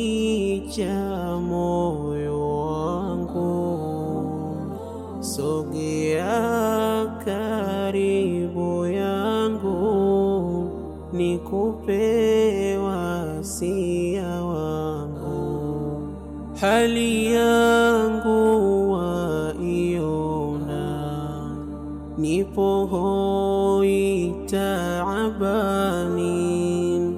cha moyo wangu, sogea karibu yangu, nikupe wasia wangu. Hali yangu waiona, nipo hoi taabani,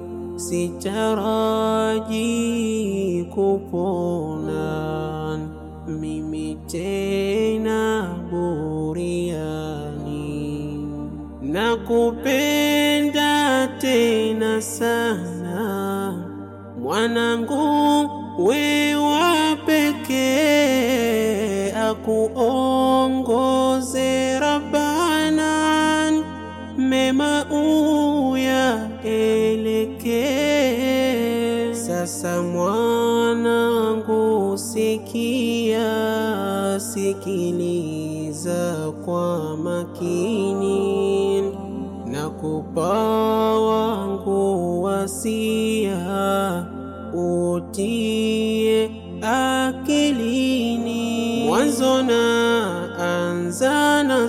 sitaraji kupona mimi tena buriani. Nakupenda tena sana mwanangu, wewe pekee, akuongoze Rabbana, mema uyaelekee. Sasa mwanangu sikia, sikiliza kwa makini, nakupa wangu wasia, utie akilini. Mwanzo naanza na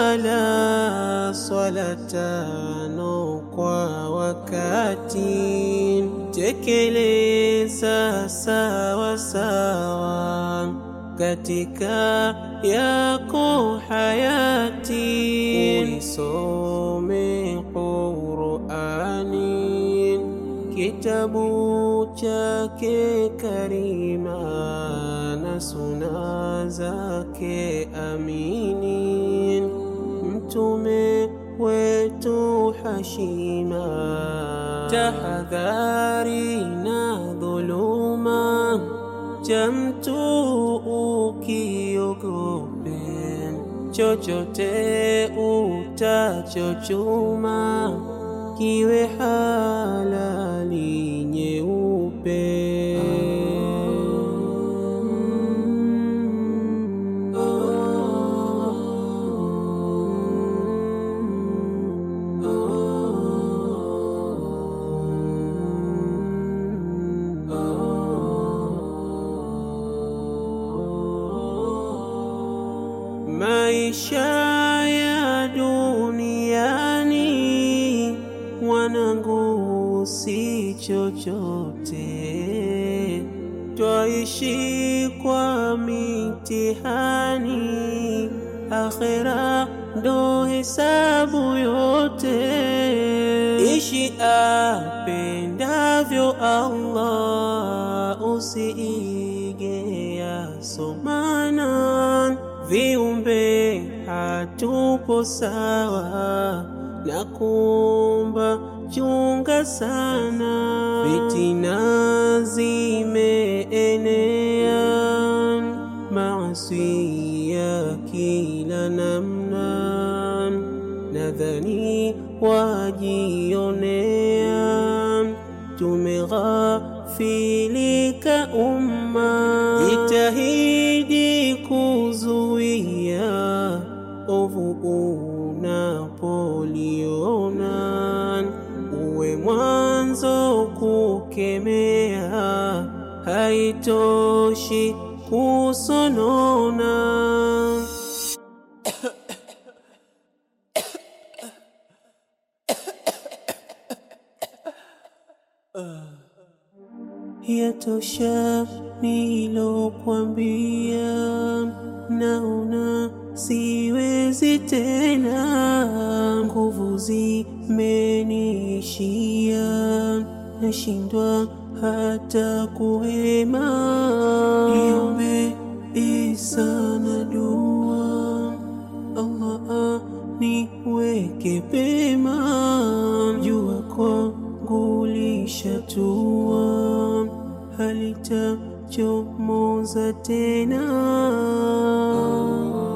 swala 5 kwa wakati, tekeleza sawa sawa katika yako hayati. Uisome Qur'ani, kitabu chake karima, na suna zake amini, mtume wetu hashima. Tahadhari na dhuluma, cha mtu ukiogope, chochote utachochuma kiwe halali nyeupe. Maisha ya duniani mwanangu si chochote, twaishi kwa mitihani, akhera ndo hesabu yote. Ishi apendavyo Allah, usiige yasomana, viumbe hatupo sawa, na kuomba chunga sana. Fitina zimeenea, maasi ya kila namna, nadhani wajionea, tumeghafilika umma. Jitahidi kuzuia ovu unapoliona, uwe mwanzo kukemea, haitoshi kusonona. Yatosha nilokuambia, naona siwezi tena, nguvu zimenishia, nashindwa hata kuhema. Niombe sana dua, Allah niweke pema, jua kwangu lishatua, halitachomoza tena.